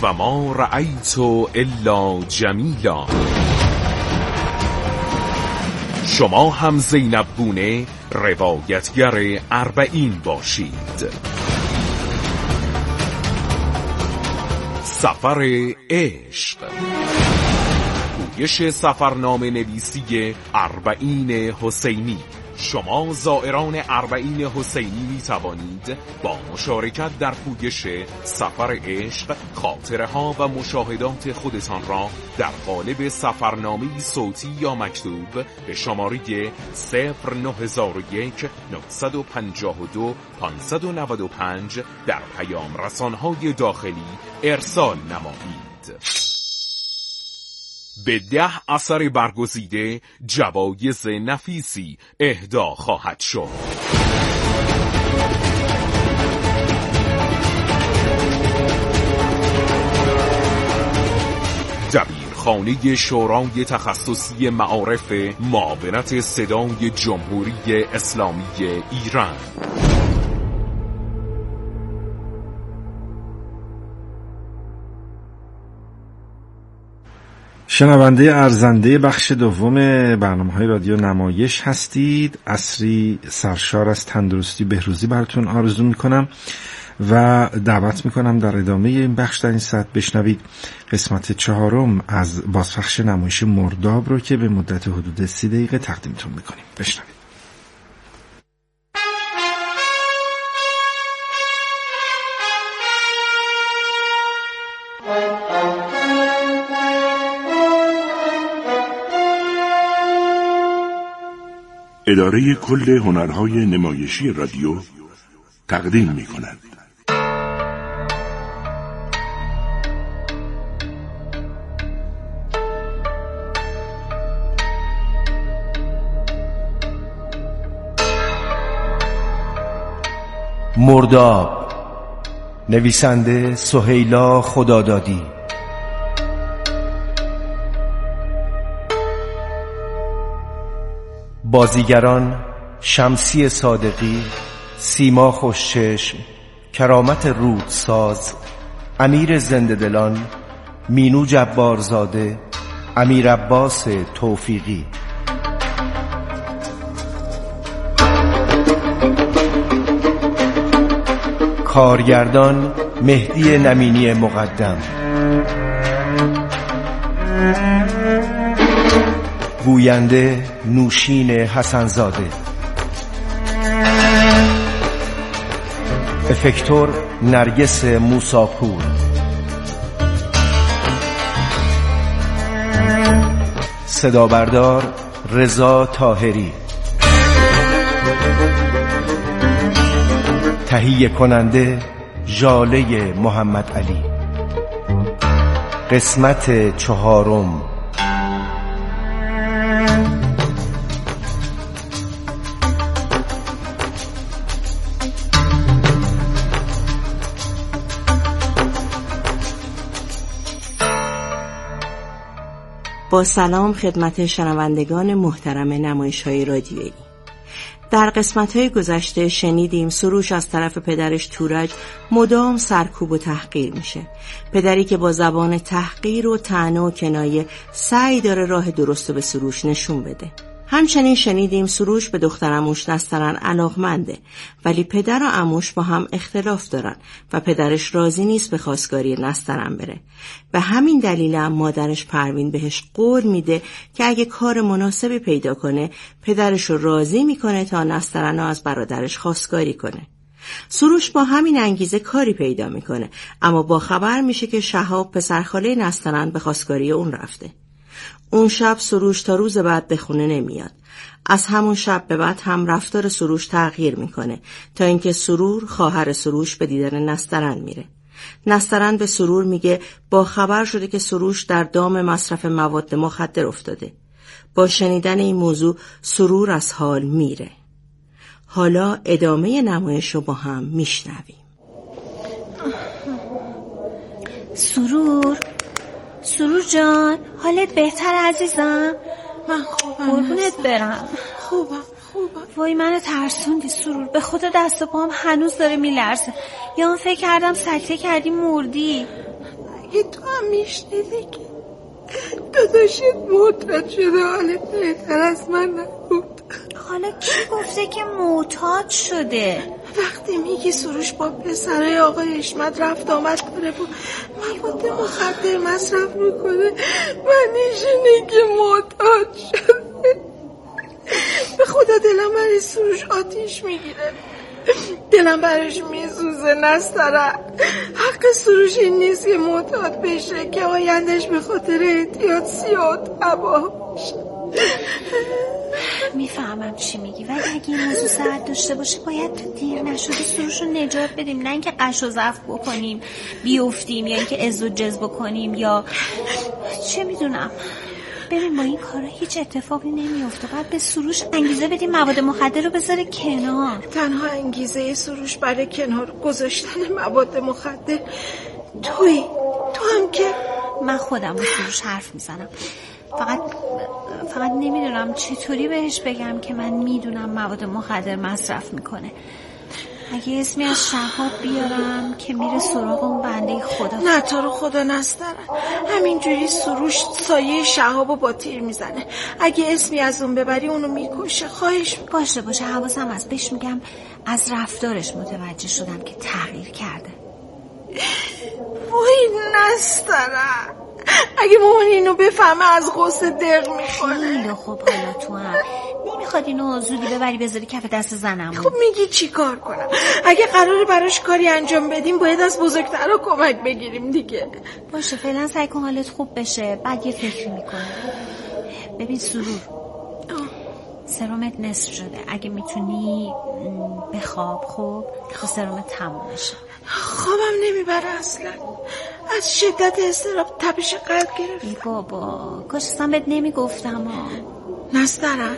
و ما رأیت الا جمیلا. شما هم زینب بونه روایتگر 40 باشید. سفر عشق، پویش سفرنامه نویسی 40 حسینی. شما زائران 40 حسینی می توانید با مشارکت در پویش سفر عشق خاطره ها و مشاهدات خودتان را در قالب سفرنامه صوتی یا مکتوب به شماره 0901 952 595 در پیام رسانهای داخلی ارسال نمایید. به 10 اثر برگزیده جوایز نفیسی اهدا خواهد شد. دبیرخانه شورای تخصصی معارف معاونت صدای جمهوری اسلامی ایران. شنونده ارزنده بخش دوم برنامه‌های رادیو نمایش هستید. عصری سرشار از تندرستی بهروزی براتون آرزو میکنم و دعوت میکنم در ادامه این بخش در این ساعت بشنوید قسمت 4 از بازپخش نمایش مرداب رو که به مدت حدود 30 دقیقه تقدیمتون میکنیم. بشنوید. اداره کل هنرهای نمایشی رادیو تقدیم می کند. مرداب، نویسنده سهیلا خدادادی. بازیگران شمسی صادقی، سیما خوشچشم، کرامت رودساز، امیر زنده‌دلان، مینو جبارزاده، امیر عباس توفیقی. کارگردان مهدی نمینی مقدم. گوینده نوشین حسنزاده. افکتور نرگس موساپور. صدابردار رضا طاهری. تهیه کننده ژاله محمد علی. قسمت 4. با سلام خدمت شنوندگان محترم نمایش‌های رادیویی. در قسمت‌های گذشته شنیدیم سروش از طرف پدرش تورج مدام سرکوب و تحقیر میشه. پدری که با زبان تحقیر و طعنه و کنایه سعی داره راه درست به سروش نشون بده. همچنین شنیدیم سروش به دختر عموش نسترن علاقمنده، ولی پدر و عموش با هم اختلاف دارن و پدرش راضی نیست به خواستگاری نسترن بره. به همین دلیل هم مادرش پروین بهش قول میده که اگه کار مناسبی پیدا کنه پدرش رو راضی میکنه تا نسترن رو از برادرش خواستگاری کنه. سروش با همین انگیزه کاری پیدا میکنه، اما با خبر میشه که شهاب پسرخاله نسترن به خواستگاری اون رفته. اون شب سروش تا روز بعد به خونه نمیاد. از همون شب به بعد هم رفتار سروش تغییر میکنه تا اینکه سرور خواهر سروش به دیدن نسترن میره. نسترن به سرور میگه با خبر شده که سروش در دام مصرف مواد مخدر افتاده. با شنیدن این موضوع سرور از حال میره. حالا ادامه نمایش رو با هم میشنویم. سرور جان، حالت بهتر عزیزم؟ من خوبم. قربونت برم. خوبم. وای منو ترسوندی سرور، به خدا دست و پام هنوز داره میلرزه. یا فکر کردم سکته کردی مردی. دیگه تو هم میشنیدی که داداشت معتاد شده، حالت بهتر از من نبود. حالا کی گفته که معتاد شده؟ وقتی میگی سروش با پسرای آقای حشمت رفت آمد کنه و مواد مخدر مصرف میکنه، معنیش اینه که معتاد شده. به خدا دلم برای سروش آتیش میگیره، دلم براش میسوزه. نستره حق سروش این نیست که معتاد بشه که آیندهش به خاطر احتیاط سیاه تباه بشه. میفهمم چی میگی، ولی اگه این موضوع سرد داشته باشه باید تو دیر نشده سروش رو نجات بدیم، نه اینکه قش و ضعف بکنیم بیفتیم یا اینکه عز و جذب بکنیم یا چه میدونم. ببین با این کارا هیچ اتفاقی نمیفته، باید به سروش انگیزه بدیم مواد مخدر رو بذاره کنار. تنها انگیزه سروش برای کنار گذاشتن مواد مخدر تویی. تو هم که من خودم با سروش حرف میزنم، فقط نمیدونم چطوری بهش بگم که من میدونم مواد مخدر مصرف میکنه. اگه اسمی از شهاب بیارم که میره سراغ اون بنده خدا. نه تو رو خدا نسترن، همینجوری سروش سایه شهابو با تیر میزنه. اگه اسمی از اون ببری اونو میکشه. خواهش باشه حواسم هست. بهش میگم از رفتارش متوجه شدم که تغییر کرده. وای نسترن، اگه مامان اینو بفهمه از غصه دق میکنه. خیلی خوب، حالا تو هم نمیخواد اینو زودی ببری بذاری کف دست زنم. خب میگی چی کار کنم؟ اگه قراره براش کاری انجام بدیم باید از بزرگترها کمک بگیریم دیگه. باشه فعلا سعی کن حالت خوب بشه، بعد یه فکری میکنه. ببین سرور، سرمت نصف شده، اگه میتونی بخواب. خب تا سرمت تموم بشه. خوابم نمیبره اصلا، از شدت اضطراب تپش قلب گرفت. ای بابا کاش اصلا بهت نمیگفتم. نسترن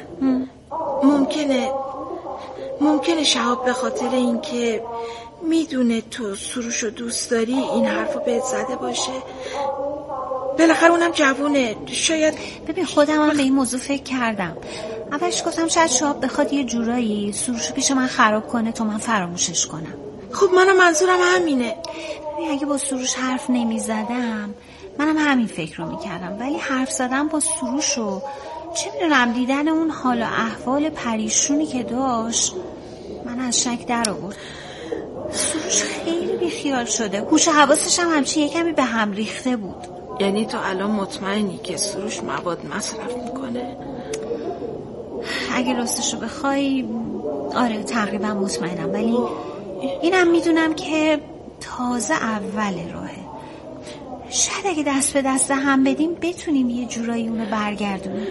ممکنه شهاب به خاطر اینکه میدونه تو سروشو دوست داری این حرفو بهت زده باشه. بالاخره اونم جوونه، شاید. ببین خودم هم به این موضوع فکر کردم. اولش گفتم شاید شهاب بخواد یه جورایی سروشو پیش من خراب کنه تا من فراموشش کنم. خب منم منظورم همینه. ببین اگه با سروش حرف نمیزدم منم همین فکر رو میکردم، ولی حرف زدم با سروشو چه میدونم دیدن اون حال و احوال پریشونی که داشت من از شک در آورد. سروش خیلی بیخیال شده، هوش و حواسش هم همچین یکمی به هم ریخته بود. یعنی تو الان مطمئنی که سروش مواد مصرف میکنه؟ اگه راستشو بخوای آره تقریبا مطمئنم، ولی اینم میدونم که تازه اول راهه. شاید اگه دست به دست هم بدیم بتونیم یه جورایی اونو برگردونیم،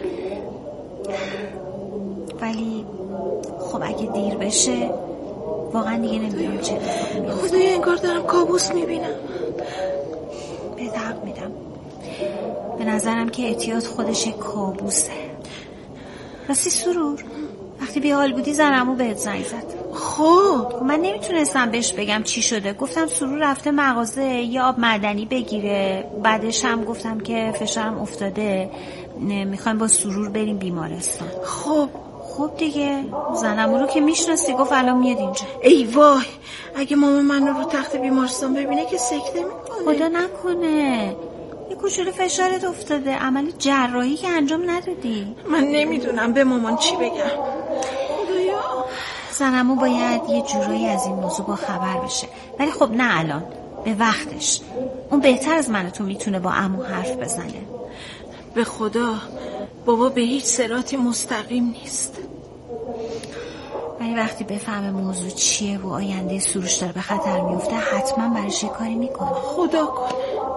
ولی خب اگه دیر بشه واقعا دیگه نمیدونم چه اتفاقی میفته. خدایا انگار دارم کابوس میبینم. به حق میدم، به نظرم که احتیاط خودش یک کابوسه. راستی سرور، وقتی بی حال بودی زنمو بهت زنگ زد. خب من نمیتونستم بهش بگم چی شده. گفتم سرور رفته مغازه یه آب معدنی بگیره، بعدش هم گفتم که فشارم افتاده میخوایم با سرور بریم بیمارستان. خب دیگه زنمو رو که میشناسی، گفت الان میاد اینجا. ای وای، اگه مامان من رو تخت بیمارستان ببینه که سکته میکنه. خدا نکنه یه کوچولو فشارت افتاده، عمل جراحی که انجام ندادی. من نمیدونم به مامان چی بگم. خدایا زنمو باید یه جورایی از این موضوع با خبر بشه، ولی خب نه الان، به وقتش. اون بهتر از من تو میتونه با عمو حرف بزنه. به خدا بابا به هیچ صراطی مستقیم نیست، ولی وقتی بفهمه موضوع چیه و آینده سروش داره به خطر میفته حتما برش یه کاری میکنه. خدا کنه.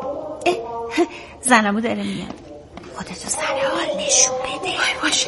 زنمو داره میاد، خودتو سر حال نشون بده. باشه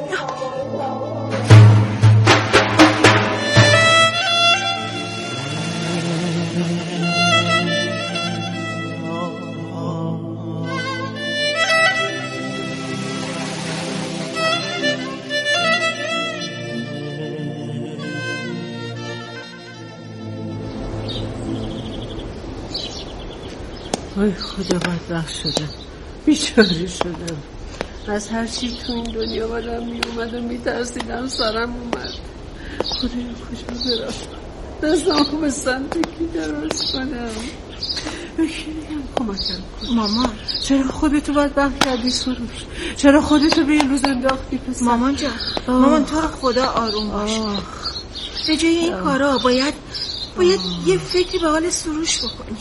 وای خدا بدبخت شدم، بیچاره شدم. از هر چی تو این دنیا بدم می اومد و می ترسیدم سرم اومد. خدایا کجا برم؟ دستم به سنتکی درست کنم. کمکم کن مامان. چرا خودتو بدبخت کردی سروش؟ چرا خودتو به این روز انداختی پسر؟ مامان جان مامان تو رو خدا آروم باش. به جای این کارا باید یه فکری به حال سروش بکنی.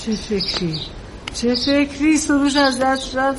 چه فکری؟ سروش از دست رفت.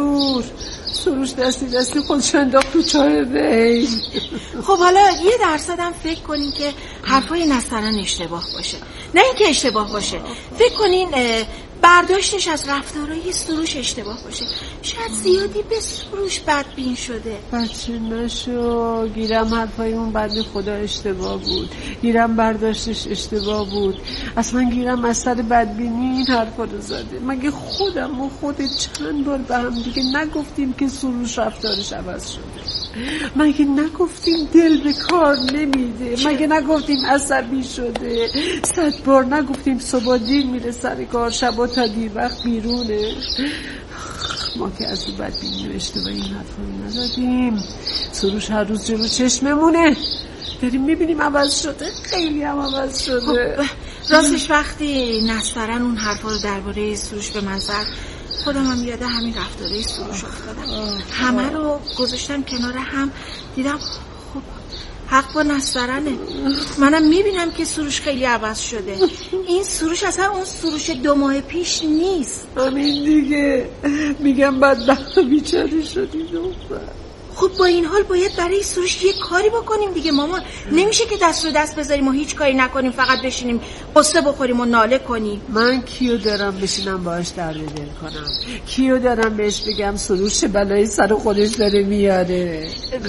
سروش دستی خودش انداخت تو چاه ریل. خب حالا 1% هم فکر کنین که حرفای نسترن اشتباه باشه. نه اینکه اشتباه باشه، فکر کنین برداشتش از رفتارهای سروش اشتباه باشه. شاید زیادی به سروش بدبین شده. بچه نشو، گیرم حرفای اون بنده خدا اشتباه بود، گیرم برداشتش اشتباه بود، اصلا گیرم از سر بدبینی این حرفا رو زده. مگه خودم و خودت چند بار به هم دیگه نگفتیم که سروش رفتارش عوض شده؟ مگه نگفتیم دل به کار نمیده؟ مگه نگفتیم عصبی شده؟ 100 بار نگفتیم صبح دیر میره سر کار، شبا تا دیر وقت بیرونه؟ ما که از اون بدبینی و اشتباهی این حرفا رو نزدیم. سروش هر روز جلو چشممونه، داریم میبینیم عوض شده، خیلی هم عوض شده. راستش وقتی نسترن اون حرفا رو درباره سروش به من زد، خودم هم یاد همین رفتاره سروش افتادم. همه رو گذاشتم کنار هم، دیدم خب حق با نسترنه. منم میبینم که سروش خیلی عوض شده. این سروش اصلا اون سروش 2 ماه پیش نیست. همین دیگه میگم بدبخت و بیچاره شدی دختر. خب با این حال باید برای سروش یه کاری بکنیم دیگه مامان. نمیشه که دست رو دست بذاریم و هیچ کاری نکنیم، فقط بشینیم قصه بخوریم و ناله کنیم. من کیو دارم بشینم باهاش درد دل کنم؟ کیو دارم بهش بگم سروش چه بلایی سر خودش داره میاره؟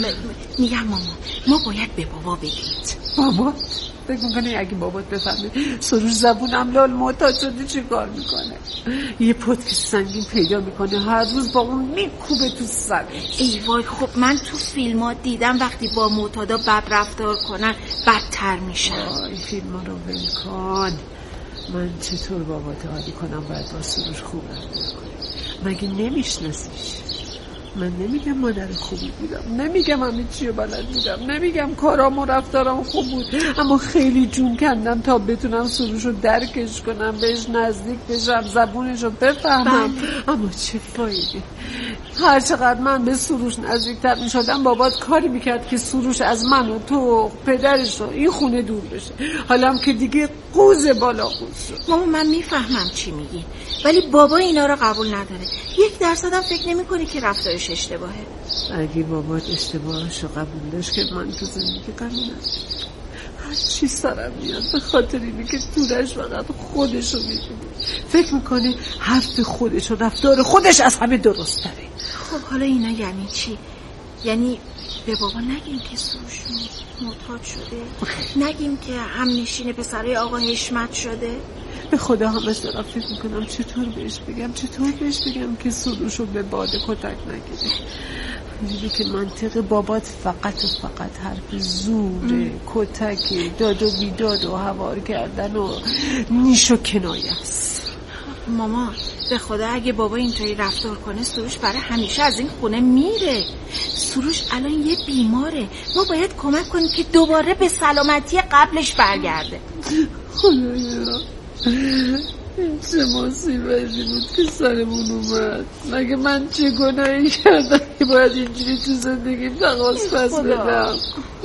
میگم مامان ما باید به بابا بگیم. بابا؟ فکر میکنه اگه بابات بفهمه سروش زبونم لال معتاد شده چه کار میکنه؟ یه پتک سنگین پیدا میکنه، هر روز با اون میکوبه تو سرش. ای وای، خب من تو فیلم ها دیدم وقتی با معتادا بد رفتار کنن بدتر میشن. این فیلم ها رو ول کن. من چطور بابات عادی کنم باید با سروش خوب رفتار کنم؟ مگه نمیشناسیش؟ من نمیگم مادر خوبی بودم، نمیگم همه چی رو بلد بودم، نمیگم کارام و رفتارام خوب بود، اما خیلی جون کندم تا بتونم سروش رو درکش کنم، بهش نزدیک بشم، زبونش رو بفهمم. اما چه فایده؟ هر چقدر من به سروش نزدیکتر میشدم بابات کاری میکرد که سروش از من و تو پدرش رو این خونه دور بشه. حالا هم که دیگه قوز بالا قوز شد. ماما من میفهمم چی میگی، ولی بابا اینا رو قبول نداره. 1% هم فکر نمیکنی که رفتارش اشتباهه. اگه بابات اشتباهش رو قبول داشت که من تو زندگی قبول نداشت. هر چی سرم میاد به خاطر اینه که تورش فقط خودش رو میبینه، فکر میکنه حرف خودش و رفتار خودش از همه درست تره. خب حالا اینا یعنی چی؟ یعنی به بابا نگیم که سروش معتاد شده؟ نگیم که همنشین پسرای آقا حشمت شده؟ به خدا هم مثلا فکر میکنم چطور بهش بگم که سروش رو به باد کتک نگیره. میدونی که منطق بابات فقط و فقط حرف زوره، کتک، داد و بیداد و هوار کردن و نیش و کنایه است. ماما به خدا اگه بابا اینطوری رفتار کنه سروش برای همیشه از این خونه میره. سروش الان یه بیماره، ما باید کمک کنیم که دوباره به سلامتی قبلش برگرده. خدایا این چه مصیبتی بود که سرمون اومد. مگه من چه گناهی کردم که باید اینجوری تو زندگیم تقاص پس بدم؟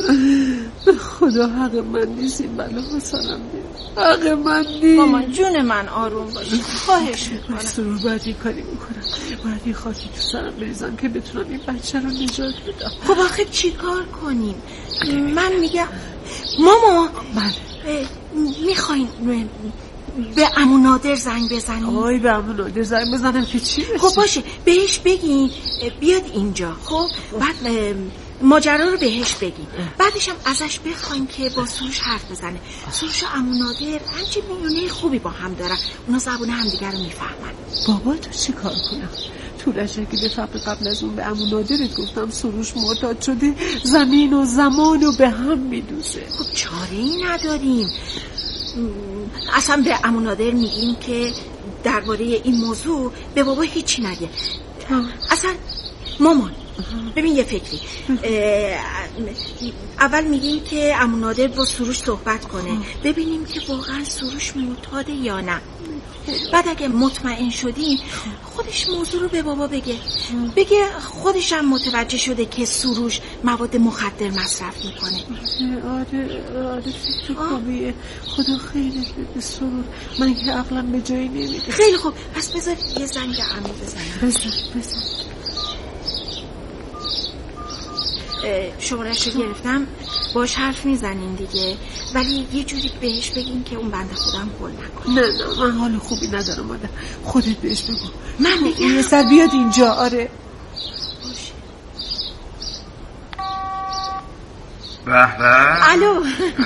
خدا حق من نیست این بلا حسنم بیاد، حق من نیست. مامان جون من آروم باشی، خواهش میکنم. سرور باید این کاری میکنم، باید این خاکی تو سرم بریزم که بتونم این بچه رو نجات بدم. خب آخه چی کار کنیم؟ من میگم ماما میخواین به عمو نادر زنگ بزنیم؟ آی به عمو نادر زنگ بزنم که چی بشه؟ خب باشه بهش بگین بیاد اینجا. خب بعد ماجرا رو بهش بگین، بعدش هم ازش بخواین که با سروش حرف بزنه. سروش و عمو نادر همچین میونه خوبی با هم دارن، اونا زبون همدیگر رو میفهمن. بابا تو چی کار کنم؟ طولش اگه بفهم قبل از اون به عمو نادرت گفتم سروش معتاد شده، زمین و زمان رو به هم میدوزه. خب چاره‌ای نداریم. اصلا به عمو نادر میگیم که درباره این موضوع به بابا هیچی نگه. اصلا مامان ببین یه فکری، اول میگیم که عمو نادر با سروش صحبت کنه، ببینیم که واقعا سروش معتاده یا نه. بعد اگه مطمئن شدیم خودش موضوع رو به بابا بگه خودش هم متوجه شده که سروش مواد مخدر مصرف میکنه. آره فکر خوبیه. خدا خیرت بده سرور، من که عقلم به جایی نمیده. خیلی خوب، پس بذار یه زنگ عمو بزنم. بزن. شماره‌اش رو گرفتم، باش حرف میزنین دیگه، ولی یه جوری بهش بگین که اون بنده خودم هول نکنه. نه من حال خوبی ندارم مادر، خودت بهش بگو. من بگم یه سر بیاد اینجا. آره باشه. به الو.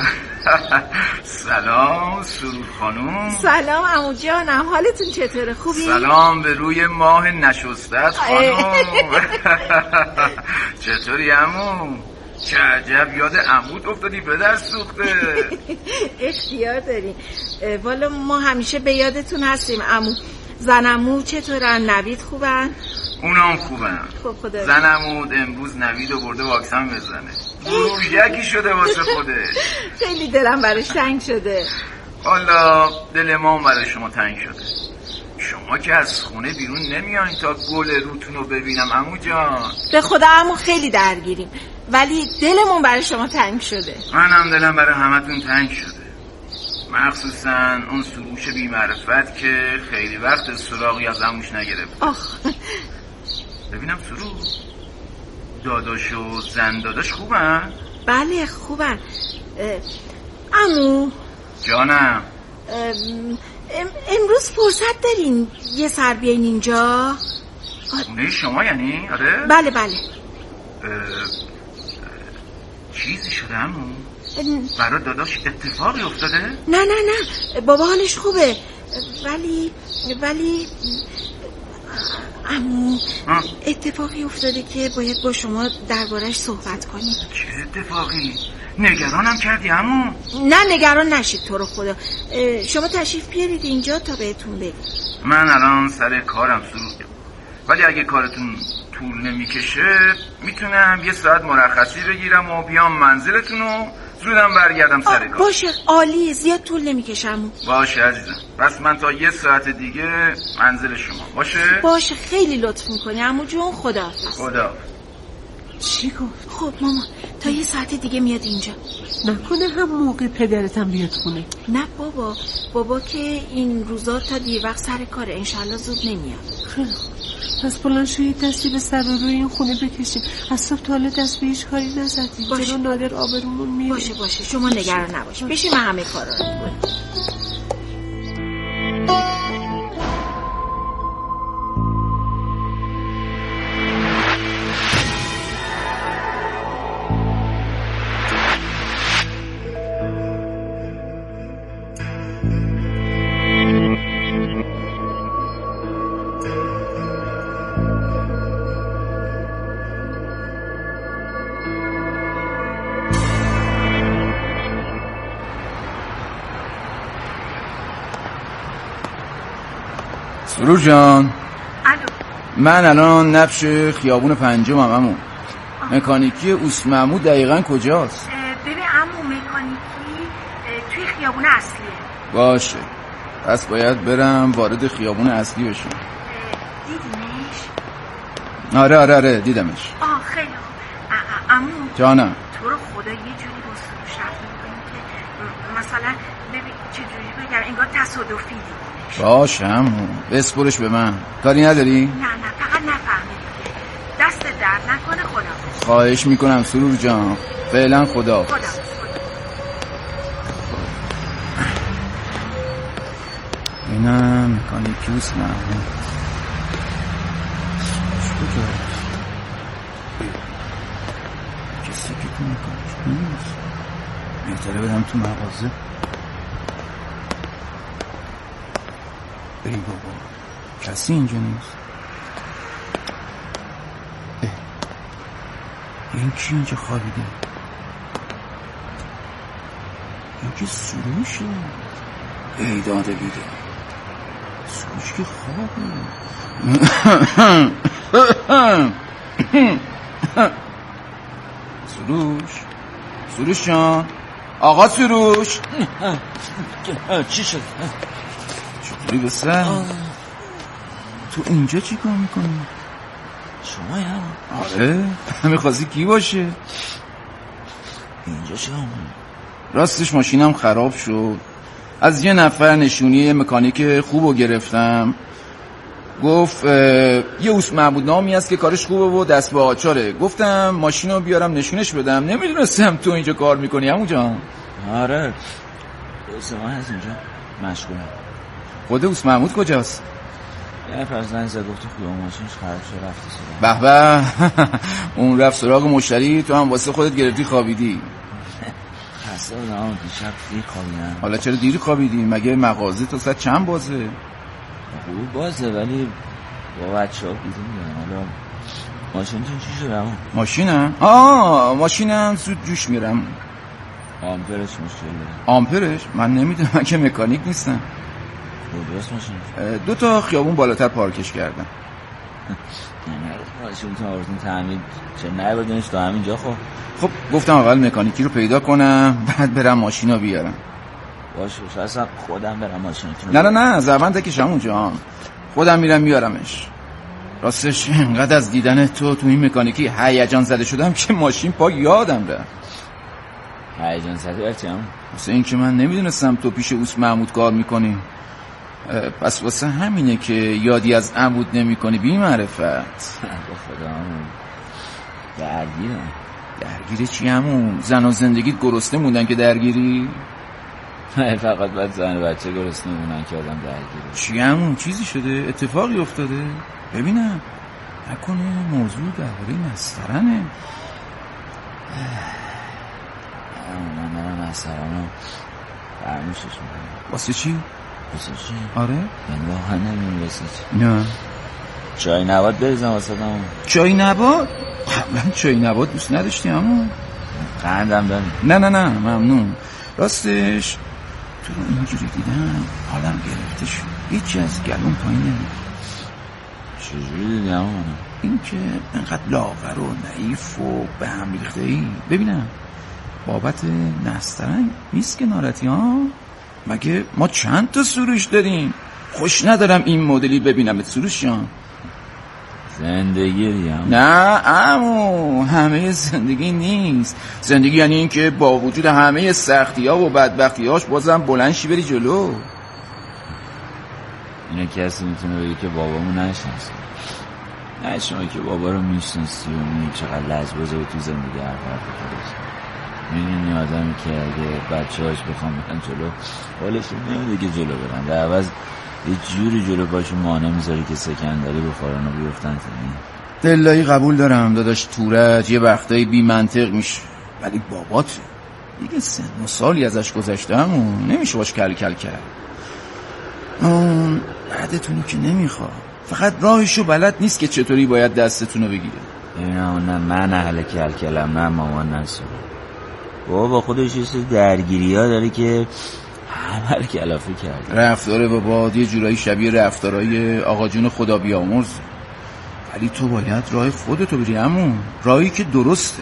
سلام سرور خانوم. سلام عمو جانم، حالتون چطوره؟ خوبی؟ سلام به روی ماه نشستت خانوم. چطوری عمو؟ چه عجب یاد عمود افتادی پدر سوخته. اختیار داریم والا، ما همیشه به یادتون هستیم عمو. زن عمو چطورن؟ نوید خوبن؟ اونام خوبن. خب خدا. زن عمود امروز نوید رو برده واکسن بزنه، بروژکی شده واسه خودش. خیلی دلم براش تنگ شده. حالا دل ما برای شما تنگ شده. شما که از خونه بیرون نمیاین تا گل روتون رو ببینم عمو جان. به خدا عمو خیلی درگیریم، ولی دلمون برای شما تنگ شده. منم دلم برای همتون تنگ شده، مخصوصا اون سروش بی‌معرفت که خیلی وقت سراغی از عموش نگرفت. ببینم سروش، داداش و زن داداش خوبن؟ بله خوبن. عمو جانم، امروز فرصت دارین یه سر بیاین اینجا؟ خونه شما یعنی؟ آره؟ بله. چیزی شده عمو؟ برای داداش اتفاقی افتاده؟ نه بابا حالش خوبه، ولی عمو اتفاقی افتاده که باید با شما دربارش صحبت کنیم. چه اتفاقی؟ نگرانم کردی عمو؟ نه نگران نشید تو رو خدا، شما تشریف بیارید اینجا تا بهتون بگم. من الان سر کارم سرود، ولی اگه کارتون طول نمیکشه میتونم یه ساعت مرخصی بگیرم و بیام منزلتون و زودم برگردم سر کار. باشه عالی، زیاد طول نمیکشم. باشه عزیزم، پس من تا یه ساعت دیگه منزل شما. باشه خیلی لطف میکنی عمو جون. خداحافظ. چی گفت؟ خب ماما تا یه ساعت دیگه میاد اینجا. نکنه هم موقع پدرتم بیاد خونه؟ نه بابا که این روزا تا دیر وقت سر کاره، انشالله زود نمیاد. خیلی خوب، پس بلند شو یه دستی به سر و روی این خونه بکشیم. از صبح تا حالا دست به هیچ کاری نزدیم. جلو نادر آبرومون میره. باشه شما نگران نباش. بشین من همه کارا رو میکنم. سرور جان. من الان نبش خیابون پنجمم عمو. مکانیکی اوس محمود دقیقاً کجاست؟ ببین عمو، مکانیکی توی خیابون اصلیه. باشه، پس باید برم وارد خیابون اصلی بشم. دیدیمش؟ آره دیدمش. خیلی خوب. عمو جانم، تو رو خدا یه جوری با سروش رفت می‌کنی که مثلا ببین چجوری بگم، انگار تصادفی دیدیمش. باشه عمو، بسپرش به من. کاری نداری؟ نه فقط نفهمیدی. دست درد نکنه. خدا خواهش میکنم سرور جان. فعلا خدا. اینم مکانیکی اوس محمود. کسی که تو مکانیکی نیست. بهتره بدم تو مغازه. ای بابا، کسی اینجا نیست. این کی اینجا خوابیده؟ این که سروشه. ای داده بیده، سروش که خوابه. سروش جان، آقا سروش. چی شد؟ چطوری به سر؟ تو اینجا چی کار میکنی؟ شما یا؟ آره، میخواستی کی باشه؟ اینجا چی کار میکنی؟ راستش ماشینم خراب شد، از یه نفر نشونی مکانیک خوبو گرفتم، گفت یه اوس محمود نامی هست که کارش خوبه و دست به آچاره. گفتم ماشینو بیارم نشونش بدم، نمیدونستم تو اینجا کار میکنی عمو جان. آره دوست من از اینجا مشغولم. خود اوس محمود کجاست؟ یه نفر زنگ زد گفت خیابون ماشینش خراب شده رفته به سراغ. به اون رفت سراغ مشتری، تو هم واسه خودت گرفتی خوابیدی. خسته بودم دیشب دیر خوابیدم. حالا چرا دیر خوابیدی؟ مگه مغازه تا ساعت چند بازه؟ خوب بازه ولی با بچه ها بیدون میدونم. حالا ماشینتون چی شده همون؟ ماشینم؟ ماشینم زود جوش میرم. آمپرش مشکل داره. آمپرش؟ من نمیدونم، من که مکانیک نیستم. کجاست ماشین؟ 2 تا خیابون بالاتر پارکش کردم. ماشینتون آوردین تعمیر چه نبردینش تا همینجا؟ خب گفتم اول مکانیکی رو پیدا کنم بعد برم ماشینو بیارم. باشه اصلا خودم برم ماشینتون. نه زبنده که شمون جان، خودم میرم میارمش. راستش اینقدر از دیدن تو این مکانیکی هیجان زده شدم که ماشین پا یادم رفت. هیجان زده وقتی هم؟ واسه این که من نمیدونستم تو پیش اوس محمود کار میکنی، پس واسه همینه که یادی از عمود نمی کنی بی معرفت. با خدا همون درگیره چی همون؟ زن و زندگیت گرسنه موندن که درگیری؟ فقط باید زن و بچه گرسنه موندن که آدم درگیره. چی همون؟ چیزی شده؟ اتفاقی افتاده؟ ببینم نکنه موضوع درباره نسترنه. من برم نسترن رو فرموشش میکنم. واسه چی؟ آره؟ من واقعا نمیم واسه چی؟ نه چای نبات بریزم واسه دمون. چای نبات؟ قبلا چای نبات دوست نداشتی همون؟ قندم دارم. نه ممنون. راستش تو رو اینجوری دیدم حالم گرفته شد، هیچی از گلون پایین نمید. چجوری دیدی همون؟ این که انقدر لاغر و نحیف و به هم ریخته ای. ببینم بابت نسترن نیست که نارتی ها؟ مگه ما چند تا سروش داریم؟ خوش ندارم این مدلی ببینم سروش جان. زندگی دیگه. نه عمو، همه زندگی نیست. زندگی یعنی این که با وجود همه سختی ها و بدبختی هاش بازم بلند شی بری جلو. اینه کسی میتونه بگه که بابامو نشناسه. نه شما که بابا رو میشناسی و میدونی چقدر لجبازه و تو زندگی هر طرف خودش. میدونی آدمی که اگه بچه هاش بخوام برن جلو حالشون نمیده که جلو برن، در عوض یه جوری جلو پاشون مانع میذاری که سکندری بخورن و بیفتن تنین. دلایی قبول دارم داداش تورج یه وقتایی بی منطق میشه، ولی بابات دیگه سن و سالی ازش گذشته همون نمیشه باش کل کرد. اون بعدتونو که نمیخواد، فقط راهشو بلد نیست که چطوری باید دستتونو بگیره. نه من اهل کلکلم، نه مامان نسو. بابا با خودش یه سری درگیری ها داره که همه رو کلافه کرده. رفتاره بابا یه جورایی شبیه رفتارهای آقا جون خدا بیامرز، ولی تو باید راه خودتو بری همون راهی که درسته.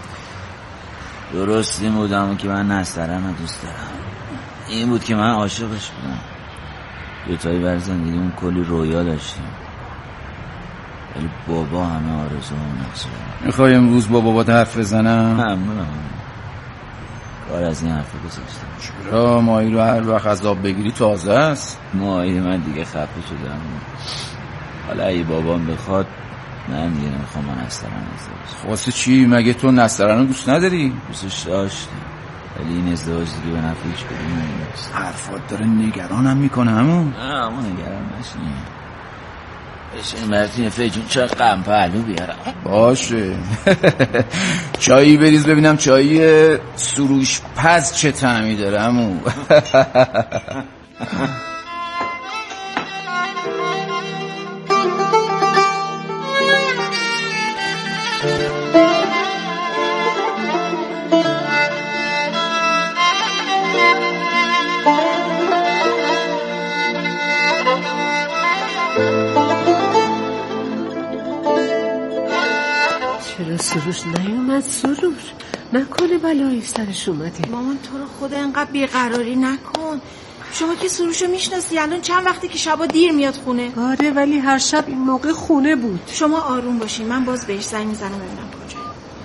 درست این بودم که من نسترن رو دوست دارم، این بود که من عاشقش بودم. دوتایی بر زندگیمون کلی رویا داشتیم، ولی بابا همه آرزو هم نقصه. میخوای امروز با بابا حرف بزنم؟ ممنونم، کار از این حرف گذاشتم. چرا؟ ماهی رو هر وقت از آب بگیری تازه است. ماهی من دیگه خفه شدم، حالا اگه بابام بخواد من دیگه نمیخوام من نسترن ازدواج. واسه چی؟ مگه تو نسترن رو دوست نداری؟ دوستش داشتم، ولی این ازدواج دیگه به نفع هیچ کدوم نمیرسه. حرفات داره نگرانم میکنه همون. نه همون نگران نشین، بشین مرتین فیجون چای غم پهلو بیارم. باشه. چایی بریز ببینم چایی سروش پز چه طعمی داره همون. چرا سروش نیومد؟ سرور نکنه بلایی سرش اومده؟ مامان تو رو خدا اینقدر بیقراری نکن. شما که سروشو میشناسی، الان چند وقتی که شبا دیر میاد خونه. آره ولی هر شب این موقع خونه بود. شما آروم باشین، من باز بهش زنگ میزنم ببینم کجایی.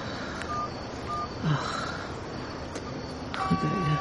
خدایا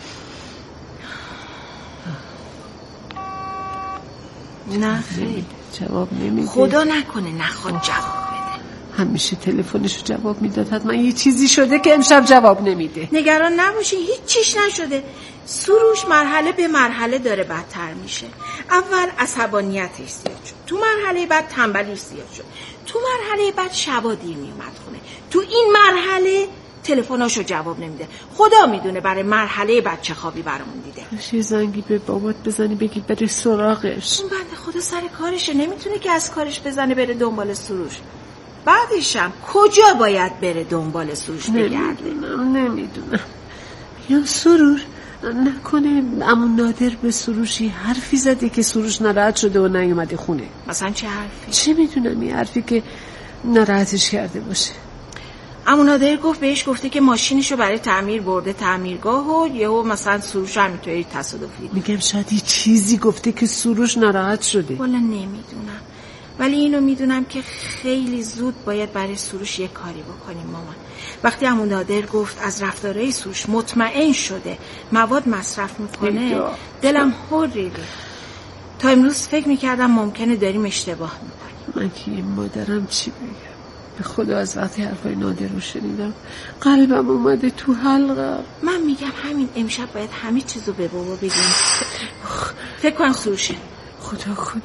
نه خیلی جواب نمیده. خدا نکنه نخواد جواب بده. همیشه تلفنشو جواب میداد، حتما یه چیزی شده که امشب جواب نمیده. نگران نباشین، هیچ چیش نشده. سروش مرحله به مرحله داره بدتر میشه. اول عصبانیتش زیاد شد، تو مرحله بعد تنبلیش زیاد شد، تو مرحله بعد شبا دیر میومد خونه، تو این مرحله تلفناشو جواب نمیده. خدا میدونه برای مرحله بعد چه خوابی برامون دیده. یه زنگی به بابات بزنی بگی بره سراغش. اون بنده خدا سر کارشه، نمیتونه که از کارش بزنه بره دنبال سروش. بعدشم کجا باید بره دنبال سروش بگرده؟ نمیدونم. یا سرور نکنه عمو نادر به سروشی حرفی زده که سروش ناراحت شده و نیومده خونه؟ مثلا چه حرفی؟ چه میدونم، این حرفی که ناراحتش کرده باشه. عمو نادر بهش گفته که ماشینشو برای تعمیر برده تعمیرگاه و یهو مثلا سروش همینطوری تصادفی. میگم شاید یه چیزی گفته که سروش ناراحت شده. والا نمیدونم، ولی اینو میدونم که خیلی زود باید برای سروش یه کاری بکنیم مامان. وقتی عمو نادر گفت از رفتارهای سروش مطمئن شده مواد مصرف میکنه، دلم هر ریخت. تا امروز فکر میکردم ممکنه داریم اشتباه میکنیم. من که این مادرم چی بگم؟ به خدا از وقتی حرفای نادر رو شنیدم قلبم اومده تو حلقم. من میگم همین امشب باید همه چیزو به بابا بگیم. فکر کنم سروشه. خدا کنه.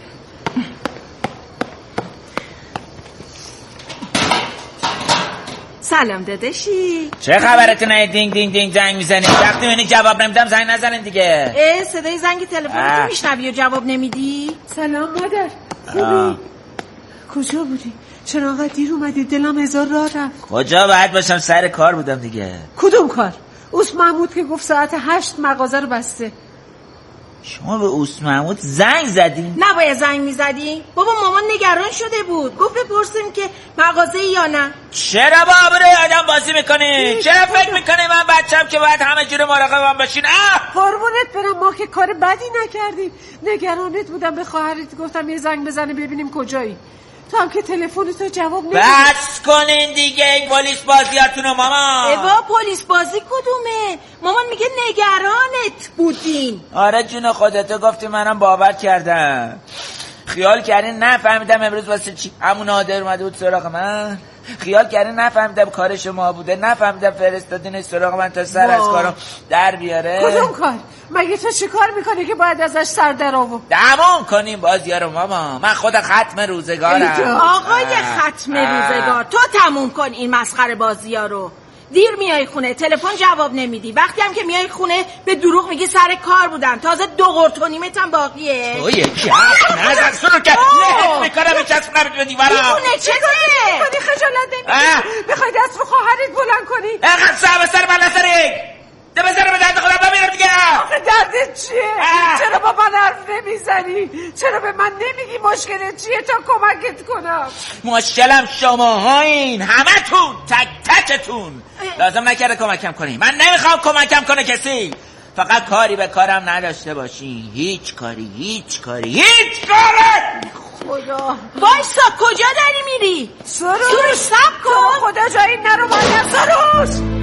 سلام داداشی. چه خبرتونه؟ دینگ دینگ دینگ زنگ میزنی؟ وقتی منی جواب نمیدم زنگ نزنین دیگه. صدای زنگ تلفنتو میشنوی و جواب نمیدی؟ سلام مادر، خوبی؟ کجا بودی؟ چرا انقدر دیر اومدی؟ دلم هزار راه رفت. کجا باید باشم؟ سر کار بودم دیگه. کدوم کار؟ اوس محمود که گفت ساعت 8 مغازه رو بسته. شما به اوس محمود زنگ زدین؟ نباید زنگ میزدی؟ بابا مامان نگران شده بود، گفت بپرسیم که مغازه یا نه. چرا با آبروی آدم بازی میکنی؟ چرا فکر میکنی من بچم که باید همه جور مراقبم باشین؟ قربونت برم، ما که کار بدی نکردیم. نگرانت بودم، به خواهرت گفتم یه زنگ بزنه ببینیم کجایی. تو هم که تلفنتو جواب نمیدی. بس کنین دیگه این پلیس بازیاتونو ماما. ایوا پلیس بازی کدومه؟ مامان میگه نگرانت بودین. آره جون خودتو گفتی، منم باور کردم. خیال کردین نفهمیدم امروز واسه چی عمو نادر اومده بود سراغ من. خیال کردین نفهمیدم کار شما بوده، نفهمیدم فرستادین سراغ من تا سر از کارم در بیاره. کدوم کار؟ مگه تو چی کار میکنی که باید ازش سر در آورد؟ تموم کنیم بازی‌ها رو ماما، من خود ختم روزگارم. آقای ختم روزگار، تو تموم کن این مسخره بازی‌ها رو. دیر میای خونه، تلفن جواب نمیدی، وقتی هم که میای خونه به دروغ میگی سر کار بودن، تازه 2 قرت و نیمت هم باقیه. تو یکی حرف نزن سرو که لحت میکنم بچسبونم به دیوارم. بیخونه چه کنی؟ خجالت نمیدی؟ بخوای دست به خواهرت بلند کنی؟ اینقدر صعب سر من نسری ده بذاره به درد خودم بمیرم دیگه. آخه دردت چیه؟ چرا با من حرف نمیزنی؟ چرا به من نمیگی مشکلت چیه تا کمکت کنم؟ مشکلم شماهایین، همه تون، تک تکتون. لازم نکرده کمکم کنی، من نمیخوام کمکم کنه کسی. فقط کاری به کارم نداشته باشی. هیچ کاری خدا. وایسا کجا داری میری؟ سروش سب کن. خدا جایی نرو مادر. سروش